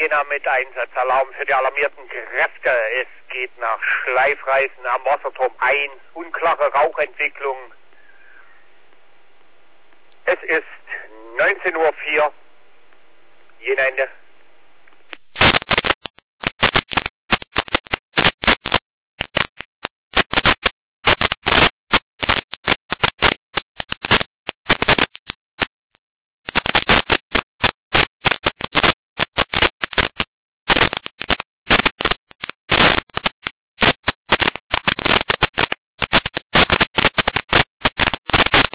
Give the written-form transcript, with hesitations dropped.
Jena mit Einsatzalarm für die alarmierten Kräfte. Es geht nach Schleifreisen am Wasserturm 1. Unklare Rauchentwicklung. Es ist 19:04 Uhr. Jena Ende.